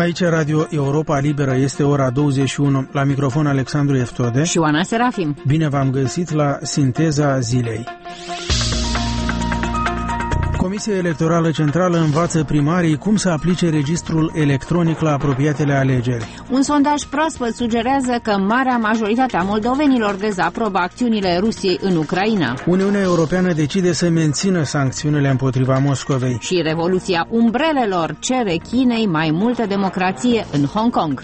Aici Radio Europa Liberă, este ora 21, la microfon Alexandru Eftode și Oana Serafim. Bine v-am găsit la Sinteza Zilei. Comisia Electorală Centrală învață primarii cum să aplice registrul electronic la apropiatele alegeri. Un sondaj proaspăt sugerează că marea majoritate a moldovenilor dezaprobă acțiunile Rusiei în Ucraina. Uniunea Europeană decide să mențină sancțiunile împotriva Moscovei. Și Revoluția Umbrelelor cere Chinei mai multă democrație în Hong Kong.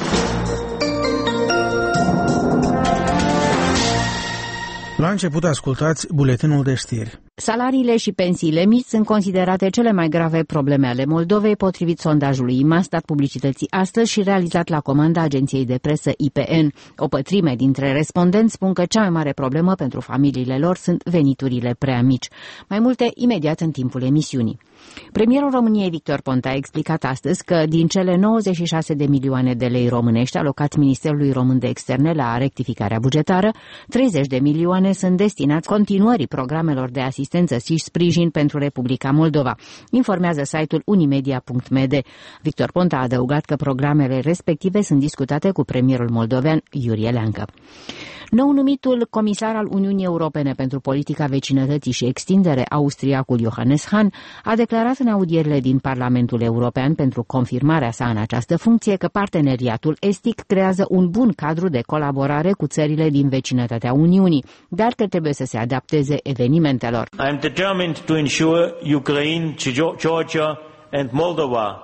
La început ascultați buletinul de știri. Salariile și pensiile mici sunt considerate cele mai grave probleme ale Moldovei, potrivit sondajului IMAS dat publicității astăzi și realizat la comanda agenției de presă IPN. O pătrime dintre respondenți spun că cea mai mare problemă pentru familiile lor sunt veniturile prea mici. Mai multe imediat în timpul emisiunii. Premierul României Victor Ponta a explicat astăzi că din cele 96 de milioane de lei românești alocați Ministerului Român de Externe la rectificarea bugetară, 30 de milioane sunt destinați continuării programelor de asistență și sprijin pentru Republica Moldova, informează site-ul unimedia.md. Victor Ponta a adăugat că programele respective sunt discutate cu premierul moldovean Iurie Leancă. Nou numitul comisar al Uniunii Europene pentru politica vecinătății și extindere, austriacul Johannes Hahn, a declarat în audierile din Parlamentul European pentru confirmarea sa în această funcție că parteneriatul estic creează un bun cadru de colaborare cu țările din vecinătatea Uniunii, dar că trebuie să se adapteze evenimentelor. I am determined to ensure Ukraine, Georgia and Moldova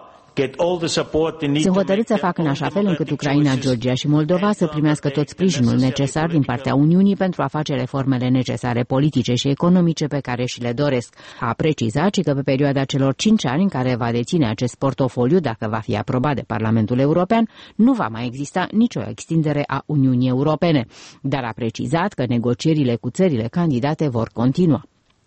Sunt hotărât să fac în așa fel încât Ucraina, Georgia și Moldova să primească tot sprijinul necesar din partea Uniunii pentru a face reformele necesare politice și economice pe care și le doresc. A precizat și că pe perioada celor 5 ani în care va deține acest portofoliu, dacă va fi aprobat de Parlamentul European, nu va mai exista nicio extindere a Uniunii Europene, dar a precizat că negocierile cu țările candidate vor continua.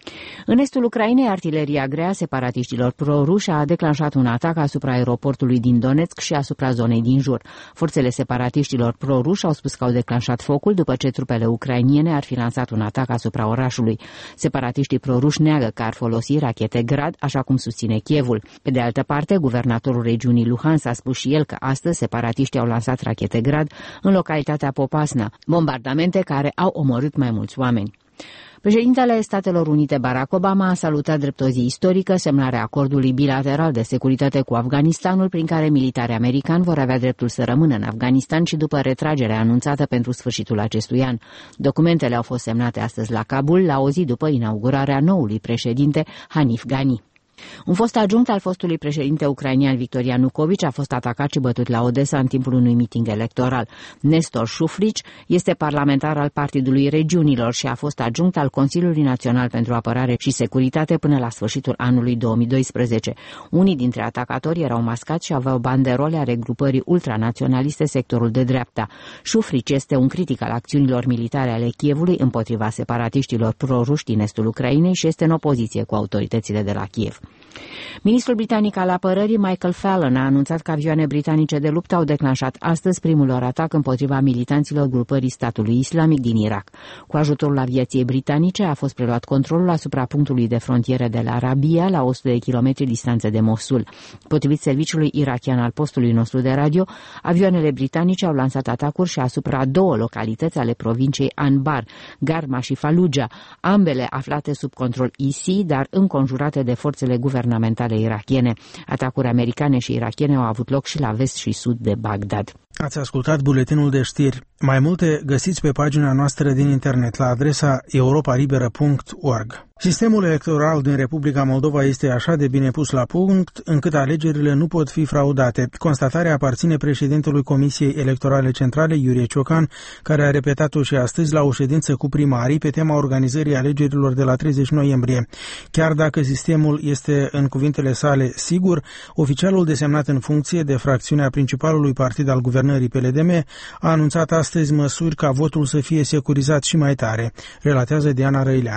În estul Ucrainei, artileria grea separatiștilor pro-ruși a declanșat un atac asupra aeroportului din Donetsk și asupra zonei din jur. Forțele separatiștilor pro-ruși au spus că au declanșat focul după ce trupele ucrainiene ar fi lansat un atac asupra orașului. Separatiștii pro-ruși neagă că ar folosi rachete Grad, așa cum susține Kievul. Pe de altă parte, guvernatorul regiunii Luhansk a spus și el că astăzi separatiștii au lansat rachete Grad în localitatea Popasna, bombardamente care au omorât mai mulți oameni. Președintele Statelor Unite Barack Obama a salutat drept o zi istorică semnarea acordului bilateral de securitate cu Afganistanul, prin care militarii americani vor avea dreptul să rămână în Afganistan și după retragerea anunțată pentru sfârșitul acestui an. Documentele au fost semnate astăzi la Kabul, la o zi după inaugurarea noului președinte Hanif Ghani. Un fost adjunct al fostului președinte ucrainian Victor Ianukovici a fost atacat și bătut la Odessa în timpul unui miting electoral. Nestor Șufrici este parlamentar al Partidului Regiunilor și a fost adjunct al Consiliului Național pentru Apărare și Securitate până la sfârșitul anului 2012. Unii dintre atacatori erau mascați și aveau banderole ale grupării ultranaționaliste Sectorul de Dreapta. Șufrici este un critic al acțiunilor militare ale Kievului împotriva separatiștilor pro-ruși din estul Ucrainei și este în opoziție cu autoritățile de la Kiev. Ministrul britanic al apărării Michael Fallon a anunțat că avioane britanice de luptă au declanșat astăzi primul lor atac împotriva militanților grupării statului islamic din Irak. Cu ajutorul aviației britanice a fost preluat controlul asupra punctului de frontieră de la Rabia, la 100 de kilometri distanță de Mosul. Potrivit serviciului irakian al postului nostru de radio, avioanele britanice au lansat atacuri și asupra două localități ale provinciei Anbar, Garma și Fallujah, ambele aflate sub control ISI, dar înconjurate de forțele guvernamentale irakiene. Atacuri americane și irakiene au avut loc și la vest și sud de Bagdad. Ați ascultat buletinul de știri. Mai multe găsiți pe pagina noastră din internet la adresa europalibera.org. Sistemul electoral din Republica Moldova este așa de bine pus la punct încât alegerile nu pot fi fraudate. Constatarea aparține președintelui Comisiei Electorale Centrale, Iurie Ciocan, care a repetat-o și astăzi la o ședință cu primarii pe tema organizării alegerilor de la 30 noiembrie. Chiar dacă sistemul este, în cuvintele sale, sigur, oficialul desemnat în funcție de fracțiunea principalului partid al guvernării PLDM a anunțat astăzi măsuri ca votul să fie securizat și mai tare, relatează Diana Răileanu.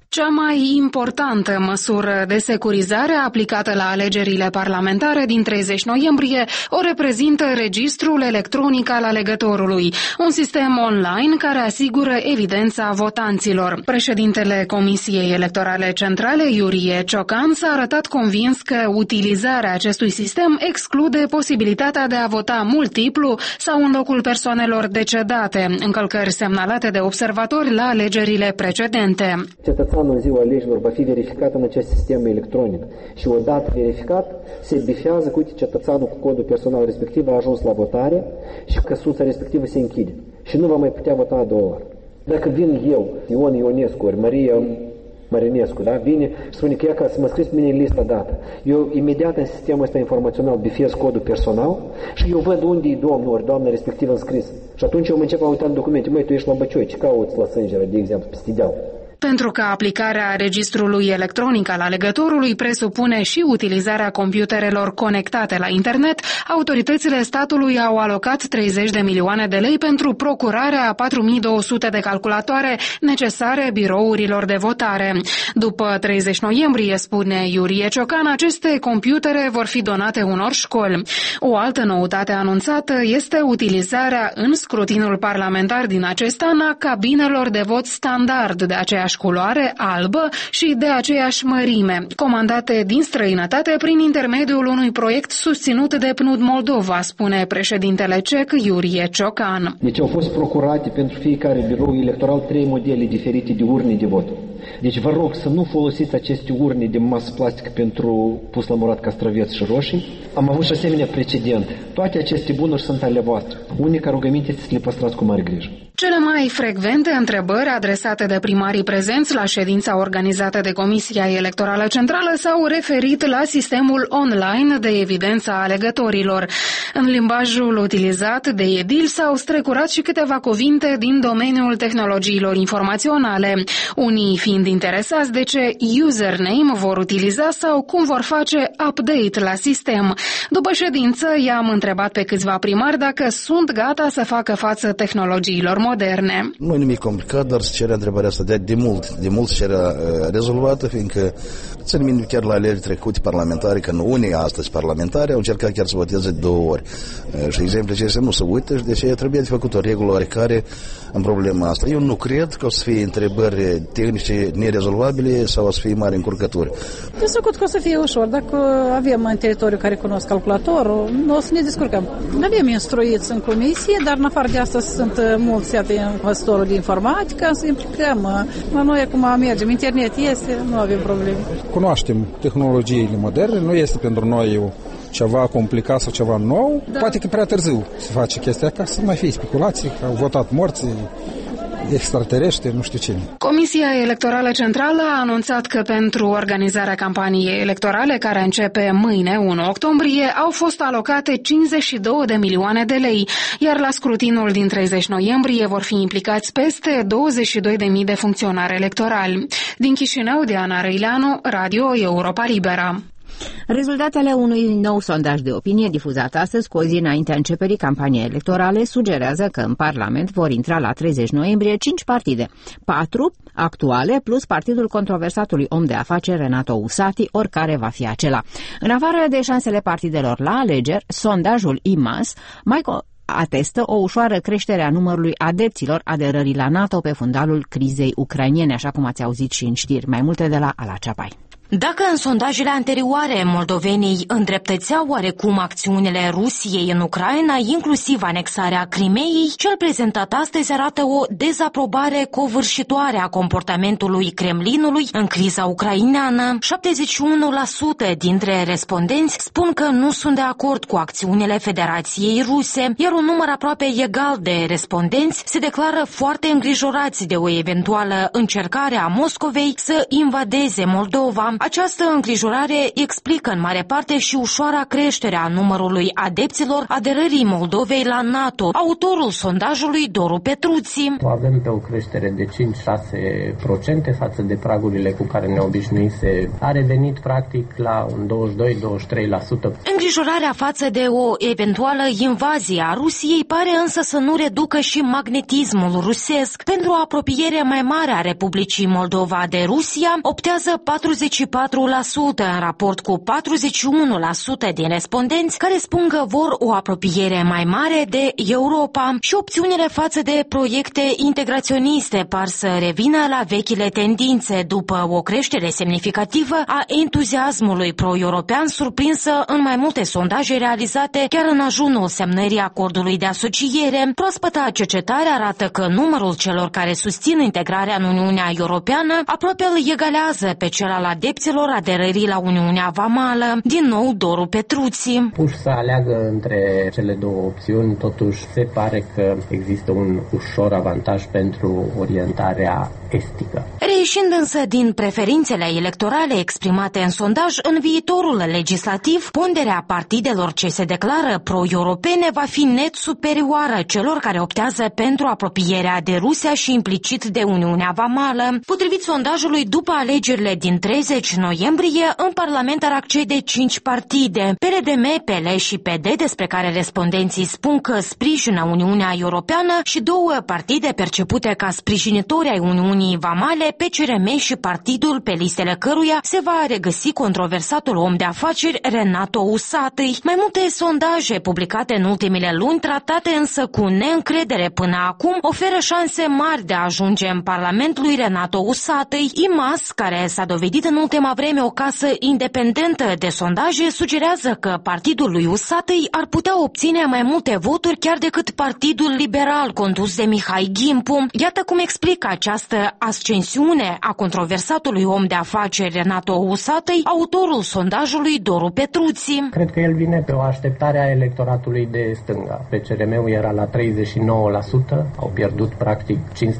Cea mai importantă măsură de securizare aplicată la alegerile parlamentare din 30 noiembrie o reprezintă registrul electronic al alegătorului, un sistem online care asigură evidența votanților. Președintele Comisiei Electorale Centrale, Iurie Ciocan, s-a arătat convins că utilizarea acestui sistem exclude posibilitatea de a vota multiplu sau în locul persoanelor decedate, încălcări semnalate de observatori la alegerile precedente. Cetățeanul în ziua alegerilor va fi verificat în acest sistem electronic și odată verificat se bifează că uite, cetățeanul cu codul personal respectiv a ajuns la votare și căsuța respectivă se închide și nu va mai putea vota a doua oară. Dacă vin eu, Ion Ionescu, ori Maria Marinescu, da? Vine și spune că ea ca să mă scris pe mine în lista dată. Eu imediat în sistemul ăsta informațional bifez codul personal și eu văd unde e domnul ori doamna respectiv înscris. Și atunci eu mă încep a uita în documente. Măi, tu ești la Băcioi, ce cauți la Sângera, de exemplu, peste deal? Pentru că aplicarea registrului electronic al alegătorului presupune și utilizarea computerelor conectate la internet, autoritățile statului au alocat 30 de milioane de lei pentru procurarea a 4200 de calculatoare necesare birourilor de votare. După 30 noiembrie, spune Iurie Ciocan, aceste computere vor fi donate unor școli. O altă noutate anunțată este utilizarea în scrutinul parlamentar din acest an a cabinelor de vot standard de aceeași culoare, albă și de aceeași mărime, comandate din străinătate prin intermediul unui proiect susținut de PNUD Moldova, spune președintele cec Iurie Ciocan. Deci au fost procurate pentru fiecare birou electoral 3 modele diferite de urne de vot. Deci vă rog să nu folosiți aceste urne de masă plastică pentru pus la murat castraveți și roșii. Am avut și asemenea precedent. Toate aceste bunuri sunt ale voastre. Unica rugăminte este să le păstrați cu mare grijă. Cele mai frecvente întrebări adresate de primarii prezenți la ședința organizată de Comisia Electorală Centrală s-au referit la sistemul online de evidență a alegătorilor. În limbajul utilizat de edil s-au strecurat și câteva cuvinte din domeniul tehnologiilor informaționale, unii fiind interesați de ce username vor utiliza sau cum vor face update la sistem. După ședință, i-am întrebat pe câțiva primari dacă sunt gata să facă față tehnologiilor moderne. Nu e nimic complicat, dar se cerea întrebarea asta de mult se cerea rezolvată, fiindcă țin minte chiar la alegeri trecute parlamentare, că unii astăzi parlamentari au încercat chiar să voteze 2 ori. Și exemplu acestea nu se uită și de aceea trebuie de făcut o regulă oarecare în problema asta. Eu nu cred că o să fie întrebări tehnice nerezolvabile sau o să fie mari încurcături. De făcut că o să fie ușor. Dacă avem în teritoriu care cunosc calculatorul, nu o să ne descurcăm. Avem instruiți în comisie, dar în afară de asta sunt mulți învățători de informatică, să implicăm. La noi acum mergem, internet este, nu avem probleme. Cunoaștem tehnologiile moderne, nu este pentru noi ceva complicat sau ceva nou. Da. Poate că prea târziu se face chestia ca să nu mai fie speculații, că au votat morții, extraterestri, nu știu cine. Comisia Electorală Centrală a anunțat că pentru organizarea campaniei electorale, care începe mâine, 1 octombrie, au fost alocate 52 de milioane de lei, iar la scrutinul din 30 noiembrie vor fi implicați peste 22.000 de funcționari electorali. Din Chișinău, Diana Răileanu, Radio Europa Liberă. Rezultatele unui nou sondaj de opinie difuzat astăzi, cu o zi înaintea începerii campaniei electorale, sugerează că în Parlament vor intra la 30 noiembrie 5 partide, 4 actuale plus partidul controversatului om de afaceri Renato Usati, oricare va fi acela. În afară de șansele partidelor la alegeri, sondajul IMAS mai atestă o ușoară creștere a numărului adepților aderării la NATO pe fundalul crizei ucrainene, așa cum ați auzit și în știri. Mai multe de la Ala Ceapai. Dacă în sondajele anterioare moldovenii îndreptățeau oarecum acțiunile Rusiei în Ucraina, inclusiv anexarea Crimeei, cel prezentat astăzi arată o dezaprobare covârșitoare a comportamentului Kremlinului în criza ucraineană. 71% dintre respondenți spun că nu sunt de acord cu acțiunile Federației Ruse, iar un număr aproape egal de respondenți se declară foarte îngrijorați de o eventuală încercare a Moscovei să invadeze Moldova. Această îngrijorare explică în mare parte și ușoara creștere a numărului adepților aderării Moldovei la NATO. Autorul sondajului, Doru Petruții. Avem pe o creștere de 5-6% față de pragurile cu care ne obișnuise. A revenit practic la un 22-23%. Îngrijorarea față de o eventuală invazie a Rusiei pare însă să nu reducă și magnetismul rusesc. Pentru o apropiere mai mare a Republicii Moldova de Rusia optează 44% în raport cu 41% din respondenți care spun că vor o apropiere mai mare de Europa și opțiunile față de proiecte integraționiste par să revină la vechile tendințe după o creștere semnificativă a entuziasmului pro-european surprinsă în mai multe sondaje realizate chiar în ajunul semnării acordului de asociere. Proaspăta cercetare arată că numărul celor care susțin integrarea în Uniunea Europeană aproape îl egalează pe cel al adepților aderării la Uniunea Vamală. Din nou, Doru Petruții. Puși să aleagă între cele două opțiuni, totuși se pare că există un ușor avantaj pentru orientarea estică. Reieșind însă din preferințele electorale exprimate în sondaj, în viitorul legislativ, ponderea partidelor ce se declară pro-europene va fi net superioară celor care optează pentru apropierea de Rusia și implicit de Uniunea Vamală. Potrivit sondajului, după alegerile din 30 noiembrie, în Parlament ar accede 5 partide, PRDM, PL și PD, despre care respondenții spun că sprijină Uniunea Europeană, și 2 partide percepute ca sprijinitori ai Uniunii Vamale, PCRM și partidul pe listele căruia se va regăsi controversatul om de afaceri Renato Usatăi. Mai multe sondaje publicate în ultimele luni, tratate însă cu neîncredere până acum, oferă șanse mari de a ajunge în Parlament lui Renato Usatăi. IMAS, care s-a dovedit în ultima vreme o casă independentă de sondaje, sugerează că partidul lui Usatăi ar putea obține mai multe voturi chiar decât Partidul Liberal condus de Mihai Gimpu. Iată cum explică această ascensiune a controversatului om de afaceri Renato Usatăi, autorul sondajului Doru Petruții. Cred că el vine pe o așteptare a electoratului de stânga. PCRM-ul era la 39%, au pierdut practic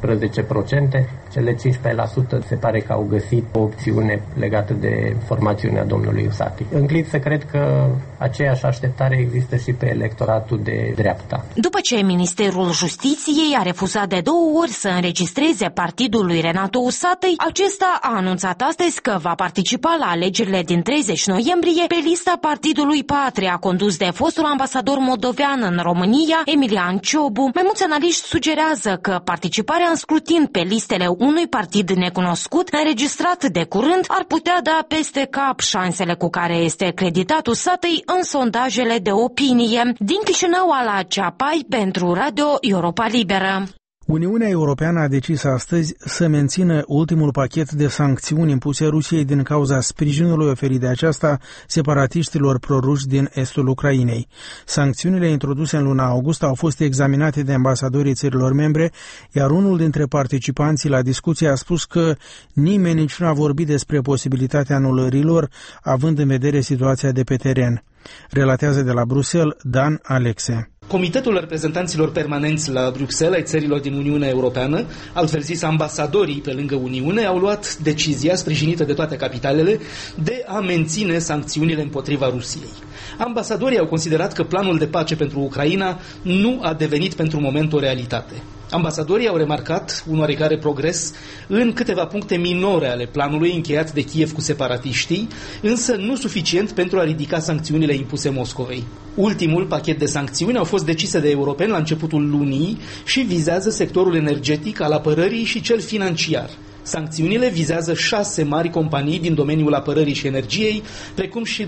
15%, cele 15% se pare că au găsit o opțiune legată de formațiunea domnului Usatăi. Înclin să cred că aceeași așteptare există și pe electoratul de dreapta. După ce Ministerul Justiției a refuzat de 2 ori să înregistreze partidul lui Renato Usatăi, acesta a anunțat astăzi că va participa la alegerile din 30 noiembrie pe lista Partidului Patria, condus de fostul ambasador moldovean în România, Emilian Ciobu. Mai mulți analiști sugerează că participarea în scrutin pe listele unui partid necunoscut, înregistrat de curând, ar putea da peste cap șansele cu care este creditat Usatăi în sondajele de opinie. Din Chișinău, Ala Ceapai, pentru Radio Europa Liberă. Uniunea Europeană a decis astăzi să mențină ultimul pachet de sancțiuni impuse Rusiei din cauza sprijinului oferit de aceasta separatiștilor proruși din estul Ucrainei. Sancțiunile introduse în luna august au fost examinate de ambasadorii țărilor membre, iar unul dintre participanții la discuție a spus că nimeni nici nu a vorbit despre posibilitatea anulărilor, având în vedere situația de pe teren. Relatează de la Bruxelles Dan Alexe. Comitetul reprezentanților permanenți la Bruxelles ai țărilor din Uniunea Europeană, altfel zis ambasadorii pe lângă Uniune, au luat decizia sprijinită de toate capitalele de a menține sancțiunile împotriva Rusiei. Ambasadorii au considerat că planul de pace pentru Ucraina nu a devenit pentru moment o realitate. Ambasadorii au remarcat un oarecare progres în câteva puncte minore ale planului încheiat de Kiev cu separatiștii, însă nu suficient pentru a ridica sancțiunile impuse Moscovei. Ultimul pachet de sancțiuni au fost decise de europeni la începutul lunii și vizează sectorul energetic, al apărării și cel financiar. Sancțiunile vizează 6 mari companii din domeniul apărării și energiei, precum și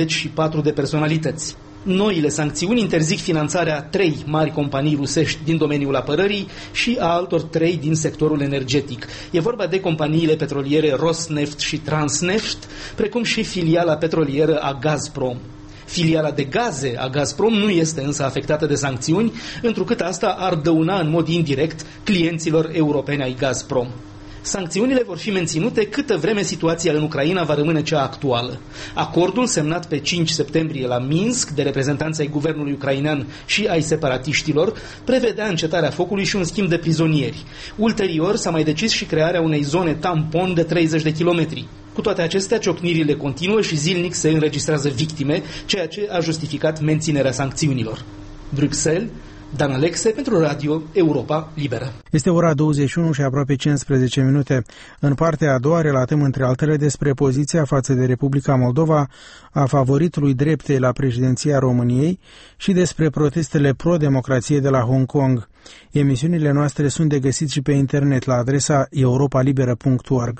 24 de personalități. Noile sancțiuni interzic finanțarea 3 mari companii rusești din domeniul apărării și a altor 3 din sectorul energetic. E vorba de companiile petroliere Rosneft și Transneft, precum și filiala petrolieră a Gazprom. Filiala de gaze a Gazprom nu este însă afectată de sancțiuni, întrucât asta ar dăuna în mod indirect clienților europeni ai Gazprom. Sancțiunile vor fi menținute câtă vreme situația în Ucraina va rămâne cea actuală. Acordul semnat pe 5 septembrie la Minsk de reprezentanții ai guvernului ucrainean și ai separatiștilor prevedea încetarea focului și un schimb de prizonieri. Ulterior s-a mai decis și crearea unei zone tampon de 30 de kilometri. Cu toate acestea, ciocnirile continuă și zilnic se înregistrează victime, ceea ce a justificat menținerea sancțiunilor. Bruxelles, Dan Alexe pentru Radio Europa Liberă. Este ora 21 și aproape 15 minute. În partea a doua relatăm între altele despre poziția față de Republica Moldova a favoritului dreptei la președinția României și despre protestele pro-democrație de la Hong Kong. Emisiunile noastre sunt de găsit și pe internet la adresa europalibera.org.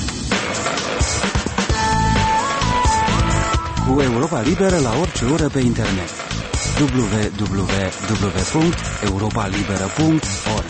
Cu Europa Liberă la orice oră pe internet. www.europalibera.org.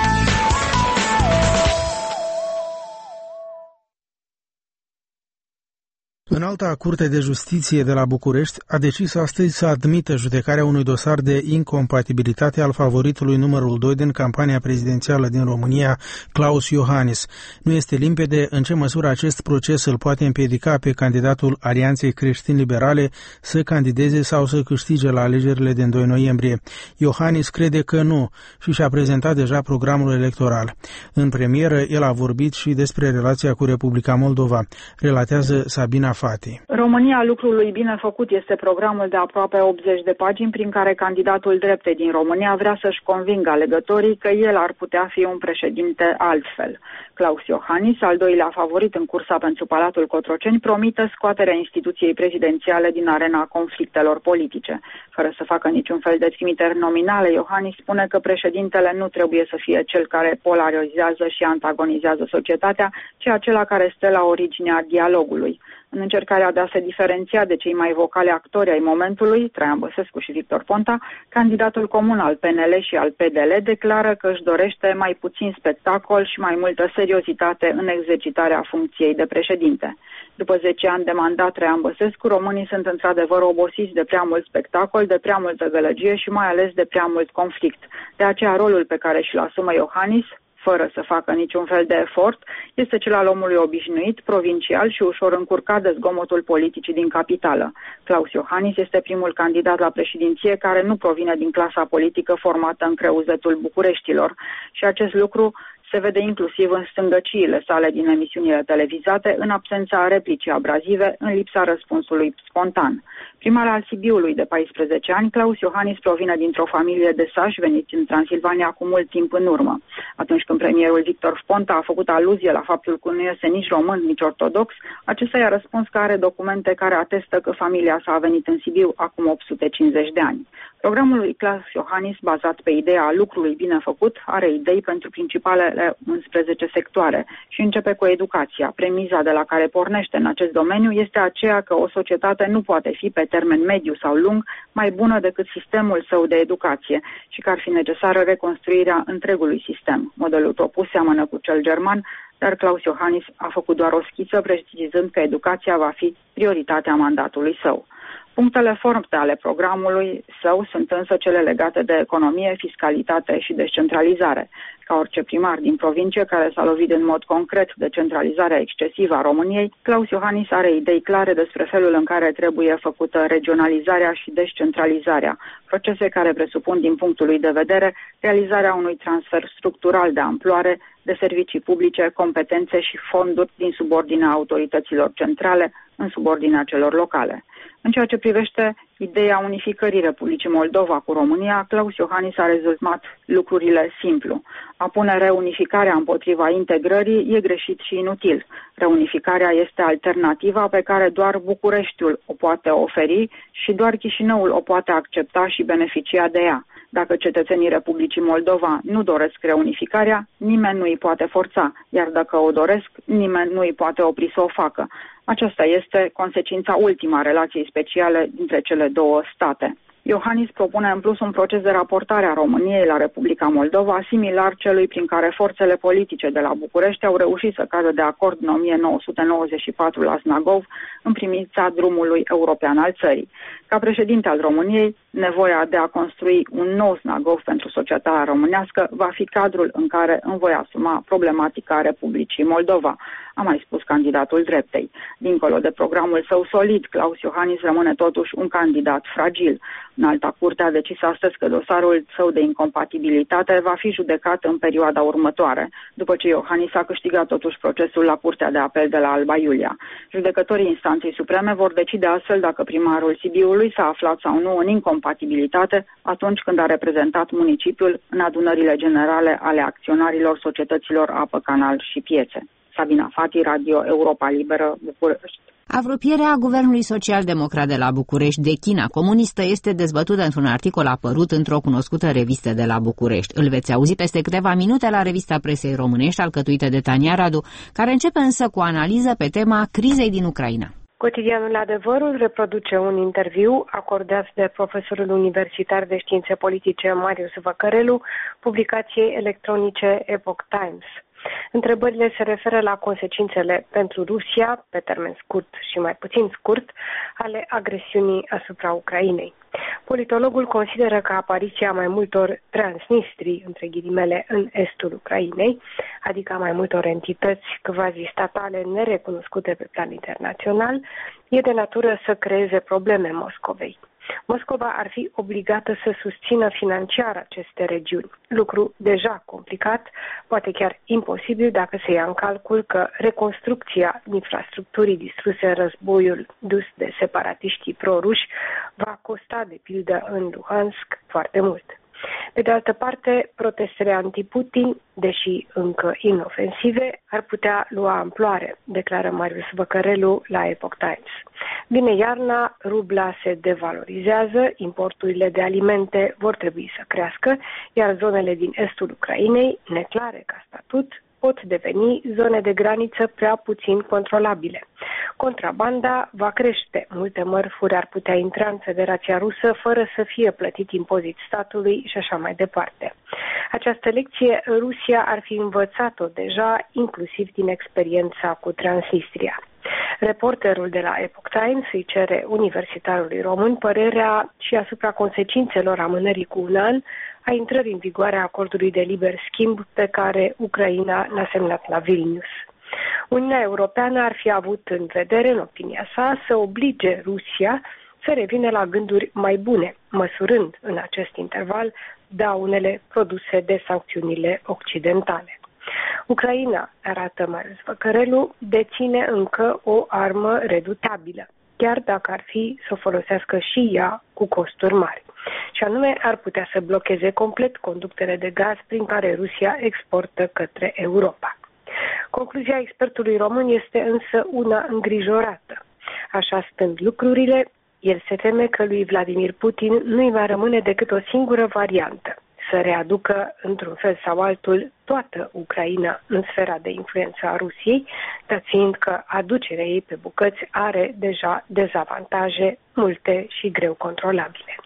Înalta Curte de Justiție de la București a decis astăzi să admită judecarea unui dosar de incompatibilitate al favoritului numărul 2 din campania prezidențială din România, Klaus Iohannis. Nu este limpede în ce măsură acest proces îl poate împiedica pe candidatul Alianței Creștin-Liberale să candideze sau să câștige la alegerile din 2 noiembrie. Iohannis crede că nu și și-a prezentat deja programul electoral. În premieră, el a vorbit și despre relația cu Republica Moldova. Relatează Sabina Fati. România lucrului bine făcut este programul de aproape 80 de pagini prin care candidatul dreptei din România vrea să-și convingă alegătorii că el ar putea fi un președinte altfel. Klaus Iohannis, al doilea favorit în cursa pentru Palatul Cotroceni, promite scoaterea instituției prezidențiale din arena conflictelor politice. Fără să facă niciun fel de trimiteri nominale, Iohannis spune că președintele nu trebuie să fie cel care polarizează și antagonizează societatea, ci acela care stă la originea dialogului. În încercarea de a se diferenția de cei mai vocali actori ai momentului, Traian Băsescu și Victor Ponta, candidatul comun al PNL și al PDL declară că își dorește mai puțin spectacol și mai multă seriozitate în exercitarea funcției de președinte. După 10 ani de mandat Traian Băsescu, românii sunt într-adevăr obosiți de prea mult spectacol, de prea multă gălăgie și mai ales de prea mult conflict. De aceea rolul pe care și-l asumă Iohannis, fără să facă niciun fel de efort, este cel al omului obișnuit, provincial și ușor încurcat de zgomotul politicii din capitală. Klaus Iohannis este primul candidat la președinție care nu provine din clasa politică formată în creuzetul Bucureștilor și acest lucru se vede inclusiv în stângăciile sale din emisiunile televizate, în absența replicii abrazive, în lipsa răspunsului spontan. Primar al Sibiului de 14 ani, Klaus Iohannis provine dintr-o familie de sași veniți în Transilvania cu mult timp în urmă. Atunci când premierul Victor Ponta a făcut aluzie la faptul că nu este nici român, nici ortodox, acesta i-a răspuns că are documente care atestă că familia sa a venit în Sibiu acum 850 de ani. Programul lui Klaus Iohannis, bazat pe ideea lucrului bine făcut, are idei pentru principalele 11 sectoare și începe cu educația. Premiza de la care pornește în acest domeniu este aceea că o societate nu poate fi pe termen mediu sau lung mai bună decât sistemul său de educație și că ar fi necesară reconstruirea întregului sistem. Modelul propus seamănă cu cel german, dar Klaus Iohannis a făcut doar o schiță, precizând că educația va fi prioritatea mandatului său. Punctele forte ale programului său sunt însă cele legate de economie, fiscalitate și descentralizare. Ca orice primar din provincie care s-a lovit în mod concret de centralizarea excesivă a României, Klaus Iohannis are idei clare despre felul în care trebuie făcută regionalizarea și descentralizarea, procese care presupun din punctul lui de vedere realizarea unui transfer structural de amploare de servicii publice, competențe și fonduri din subordinea autorităților centrale în subordinea celor locale. În ceea ce privește ideea unificării Republicii Moldova cu România, Klaus Iohannis a rezumat lucrurile simplu. A pune reunificarea împotriva integrării e greșit și inutil. Reunificarea este alternativa pe care doar Bucureștiul o poate oferi și doar Chișinăul o poate accepta și beneficia de ea. Dacă cetățenii Republicii Moldova nu doresc reunificarea, nimeni nu îi poate forța, iar dacă o doresc, nimeni nu îi poate opri să o facă. Aceasta este consecința ultimă a relației speciale dintre cele două state. Iohannis propune în plus un proces de raportare a României la Republica Moldova, similar celui prin care forțele politice de la București au reușit să cadă de acord în 1994 la Snagov în privința drumului european al țării. Ca președinte al României, nevoia de a construi un nou snagov pentru societatea românească va fi cadrul în care îmi voi asuma problematica Republicii Moldova, a mai spus candidatul dreptei. Dincolo de programul său solid, Claus Iohannis rămâne totuși un candidat fragil. Înalta Curte a decis astăzi că dosarul său de incompatibilitate va fi judecat în perioada următoare, după ce Iohannis a câștigat totuși procesul la Curtea de Apel de la Alba Iulia. Judecătorii instanței supreme vor decide astfel dacă primarul Sibiului s-a aflat sau nu în incompatibilitate atunci când a reprezentat municipiul în adunările generale ale acționarilor societăților Apă, Canal și Piețe. Sabina Fati, Radio Europa Liberă, București. Apropierea Guvernului Social-Democrat de la București de China comunistă este dezbătută într-un articol apărut într-o cunoscută revistă de la București. Îl veți auzi peste câteva minute la revista presei românești, alcătuită de Tania Radu, care începe însă cu o analiză pe tema crizei din Ucraina. Cotidianul Adevărul reproduce un interviu acordat de profesorul universitar de științe politice Marius Văcărelu, publicației electronice Epoch Times. Întrebările se referă la consecințele pentru Rusia, pe termen scurt și mai puțin scurt, ale agresiunii asupra Ucrainei. Politologul consideră că apariția mai multor transnistri, între ghilimele, în estul Ucrainei, adică mai multor entități quasi-statale nerecunoscute pe plan internațional, e de natură să creeze probleme Moscovei. Moscova ar fi obligată să susțină financiar aceste regiuni, lucru deja complicat, poate chiar imposibil dacă se ia în calcul că reconstrucția infrastructurii distruse în războiul dus de separatiștii proruși va costa, de pildă, în Luhansk foarte mult. Pe de altă parte, protestele anti-Putin, deși încă inofensive, ar putea lua amploare, declară Marius Văcărelu la Epoch Times. Vine iarna, rubla se devalorizează, importurile de alimente vor trebui să crească, iar zonele din estul Ucrainei, neclare ca statut, pot deveni zone de graniță prea puțin controlabile. Contrabanda va crește, multe mărfuri ar putea intra în Federația Rusă fără să fie plătit impozit statului și așa mai departe. Această lecție Rusia ar fi învățat-o deja, inclusiv din experiența cu Transnistria. Reporterul de la Epoch Times îi cere universitarului român părerea și asupra consecințelor amânării cu un an a intrării în vigoare a acordului de liber schimb pe care Ucraina l-a semnat la Vilnius. Uniunea Europeană ar fi avut în vedere, în opinia sa, să oblige Rusia să revină la gânduri mai bune, măsurând în acest interval daunele produse de sancțiunile occidentale. Ucraina, arată Marius Văcărelu, deține încă o armă redutabilă, chiar dacă ar fi să o folosească și ea cu costuri mari. Și anume ar putea să blocheze complet conductele de gaz prin care Rusia exportă către Europa. Concluzia expertului român este însă una îngrijorată. Așa stând lucrurile, el se teme că lui Vladimir Putin nu-i va rămâne decât o singură variantă, să readucă într-un fel sau altul toată Ucraina în sfera de influență a Rusiei, dat fiind că aducerea ei pe bucăți are deja dezavantaje multe și greu controlabile.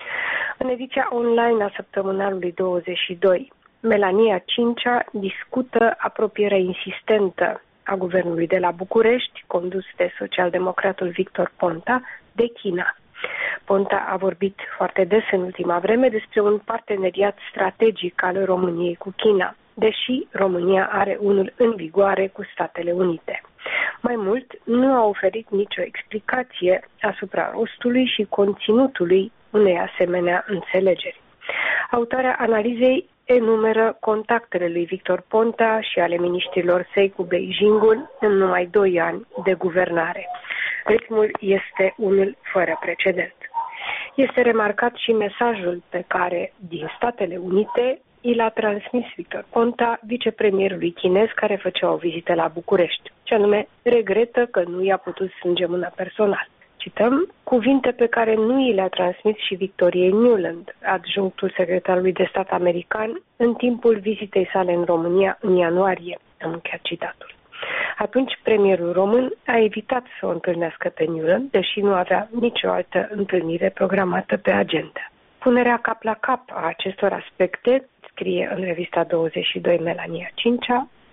În ediția online a săptămânalului 22, Melania Cincea discută apropierea insistentă a guvernului de la București, condus de socialdemocratul Victor Ponta, de China. Ponta a vorbit foarte des în ultima vreme despre un parteneriat strategic al României cu China, deși România are unul în vigoare cu Statele Unite. Mai mult, nu a oferit nicio explicație asupra rostului și conținutului unei asemenea înțelegeri. Autoarea analizei enumeră contactele lui Victor Ponta și ale miniștrilor săi cu Beijingul în numai 2 ani de guvernare. Ritmul este unul fără precedent. Este remarcat și mesajul pe care, din Statele Unite, i l-a transmis Victor Ponta, vicepremierului chinez care făcea o vizită la București, ce anume regretă că nu i-a putut strânge mâna personal. Cităm cuvinte pe care nu i le-a transmis și Victoriei Nuland, adjunctul secretarului de stat american, în timpul vizitei sale în România în ianuarie. Am încheiat citatul. Atunci, premierul român a evitat să o întâlnească pe Nuland, deși nu avea nicio altă întâlnire programată pe agenda. Punerea cap la cap a acestor aspecte, scrie în revista 22 Melania Cincea,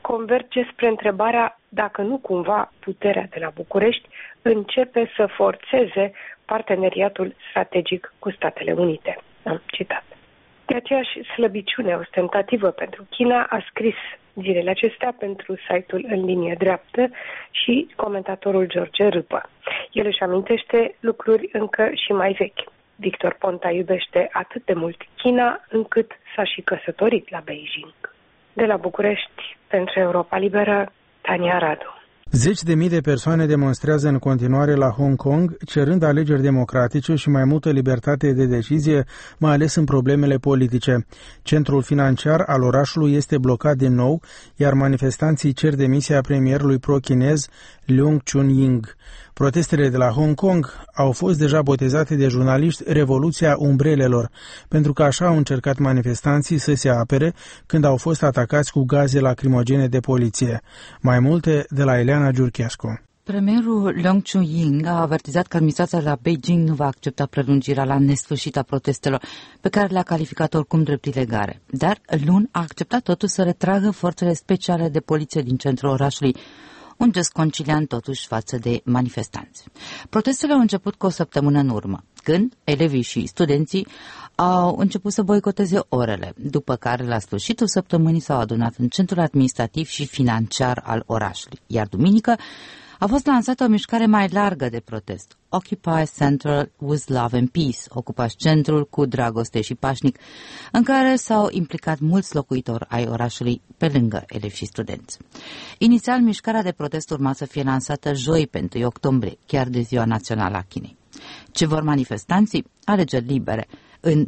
converge spre întrebarea dacă nu cumva puterea de la București începe să forțeze parteneriatul strategic cu Statele Unite. Am citat. De aceeași slăbiciune ostentativă pentru China a scris zilele acestea pentru site-ul În linie dreaptă și comentatorul George Râpă. El își amintește lucruri încă și mai vechi. Victor Ponta iubește atât de mult China încât s-a și căsătorit la Beijing. De la București, pentru Europa Liberă, Tania Radu. Zeci de mii de persoane demonstrează în continuare la Hong Kong, cerând alegeri democratice și mai multă libertate de decizie, mai ales în problemele politice. Centrul financiar al orașului este blocat din nou, iar manifestanții cer demisia premierului pro-chinez Leung Chun-ying. Protestele de la Hong Kong au fost deja botezate de jurnaliști Revoluția Umbrelelor, pentru că așa au încercat manifestanții să se apere când au fost atacați cu gaze lacrimogene de poliție. Mai multe de la Ileana Giurchescu. Premierul Leung Chun-ying a avertizat că administrația de la Beijing nu va accepta prelungirea la nesfârșit a protestelor, pe care le-a calificat oricum drept ilegale. Dar luni a acceptat totuși să retragă forțele speciale de poliție din centrul orașului, un gest conciliant totuși față de manifestanți. Protestele au început cu o săptămână în urmă, când elevii și studenții au început să boicoteze orele, după care la sfârșitul săptămânii s-au adunat în centrul administrativ și financiar al orașului, iar duminică a fost lansată o mișcare mai largă de protest, Occupy Central with Love and Peace, ocupați centrul cu dragoste și pașnic, în care s-au implicat mulți locuitori ai orașului pe lângă elevi și studenți. Inițial, mișcarea de protest urma să fie lansată joi pe 1 octombrie, chiar de Ziua Națională a Chinei. Ce vor manifestanții? Alegeri libere în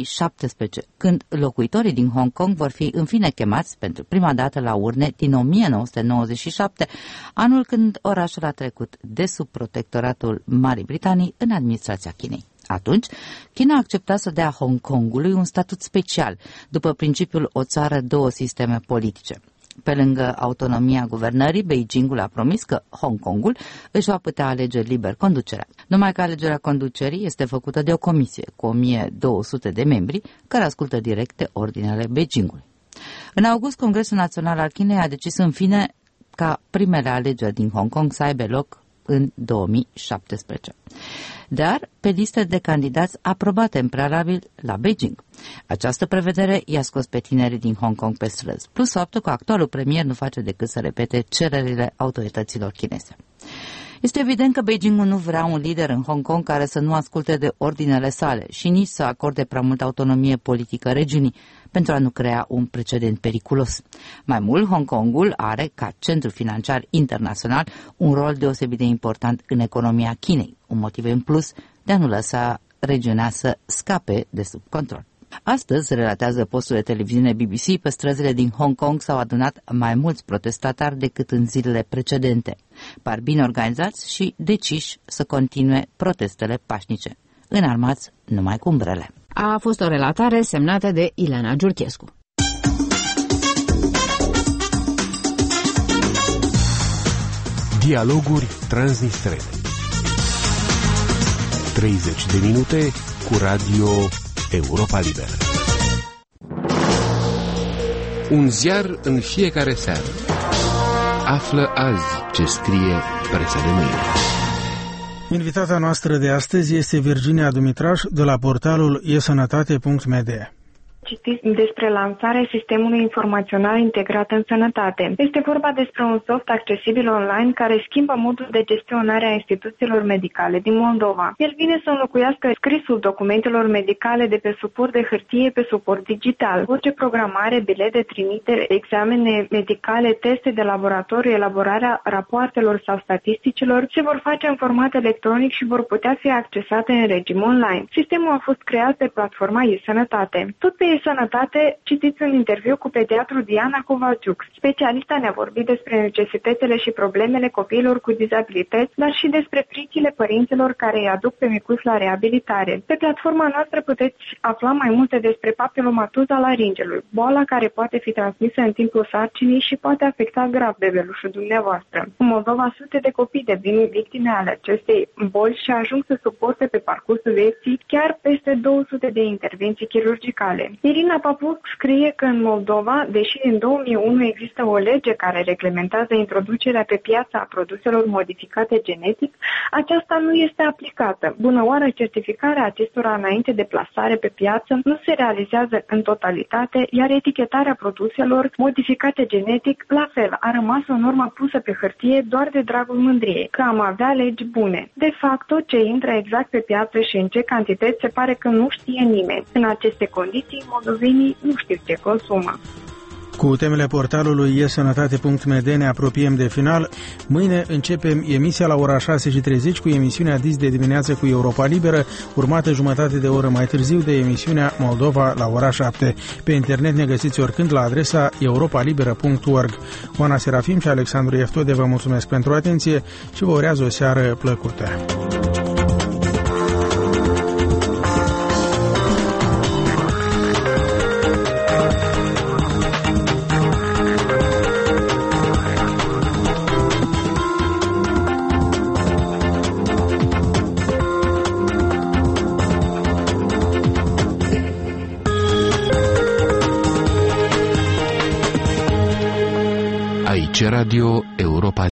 2017, când locuitorii din Hong Kong vor fi în fine chemați pentru prima dată la urne din 1997, anul când orașul a trecut de sub protectoratul Marii Britanii în administrația Chinei. Atunci, China a acceptat să dea Hong Kongului un statut special, după principiul o țară, două sisteme politice. Pe lângă autonomia guvernării, Beijingul a promis că Hong Kongul își va putea alege liber conducerea. Numai că alegerea conducerii este făcută de o comisie cu 1200 de membri care ascultă direct ordinele Beijingului. În august, Congresul Național al Chinei a decis în fine ca primele alegeri din Hong Kong să aibă loc în 2017. Dar pe liste de candidați aprobate în prealabil la Beijing. Această prevedere i-a scos pe tinerii din Hong Kong pe străzi, plus faptul că actualul premier nu face decât să repete cererile autorităților chineze. Este evident că Beijingul nu vrea un lider în Hong Kong care să nu asculte de ordinele sale și nici să acorde prea multă autonomie politică regiunii, pentru a nu crea un precedent periculos. Mai mult, Hong Kongul are, ca centru financiar internațional, un rol deosebit de important în economia Chinei, un motiv în plus de a nu lăsa regiunea să scape de sub control. Astăzi, relatează postul de televiziune BBC, pe străzile din Hong Kong s-au adunat mai mulți protestatari decât în zilele precedente. Par bine organizați și deciși să continue protestele pașnice, înarmați numai cu umbrele. A fost o relatare semnată de Ileana Giurchescu. Dialoguri transnistrene. 30 de minute cu Radio Europa Liberă. Un ziar în fiecare seară. Află azi ce scrie presa de mâine. Invitata noastră de astăzi este Virginia Dumitraș de la portalul esănătate.md. Citiți despre lansarea sistemului informațional integrat în sănătate. Este vorba despre un soft accesibil online care schimbă modul de gestionare a instituțiilor medicale din Moldova. El vine să înlocuiască scrisul documentelor medicale de pe suport de hârtie pe suport digital. Orice programare, bilet de trimitere, examene medicale, teste de laboratoriu, elaborarea rapoartelor sau statisticilor se vor face în format electronic și vor putea fi accesate în regim online. Sistemul a fost creat pe platforma e-Sănătate. Tot pe e-Sănătate citiți un interviu cu pediatrul Diana Kovalciuc. Specialista ne-a vorbit despre necesitățile și problemele copiilor cu dizabilități, dar și despre fricile părinților care îi aduc pe micuți la reabilitare. Pe platforma noastră puteți afla mai multe despre papilomatoza laringelui, boala care poate fi transmisă în timpul sarcinii și poate afecta grav bebelușul dumneavoastră. În Moldova, sute de copii devin victime ale acestei boli și ajung să suporte pe parcursul vieții chiar peste 200 de intervenții chirurgicale. Irina Papuc scrie că în Moldova, deși în 2001 există o lege care reglementează introducerea pe piață a produselor modificate genetic, aceasta nu este aplicată. Bună oară, certificarea acestora înainte de plasare pe piață nu se realizează în totalitate, iar etichetarea produselor modificate genetic, la fel, a rămas o normă pusă pe hârtie doar de dragul mândriei, că am avea legi bune. De facto, ce intră exact pe piață și în ce cantități se pare că nu știe nimeni. În aceste condiții, moldovenii nu știu ce consumă. Cu temele portalului e-sănătate.md ne apropiem de final. Mâine începem emisia la ora 6:30 cu emisiunea Dis de dimineață cu Europa Liberă, urmată jumătate de oră mai târziu de emisiunea Moldova la ora 7. Pe internet ne găsiți oricând la adresa europalibera.org. Oana Serafim și Alexandru Eftode vă mulțumesc pentru atenție și vă urează o seară plăcută. Radio Europa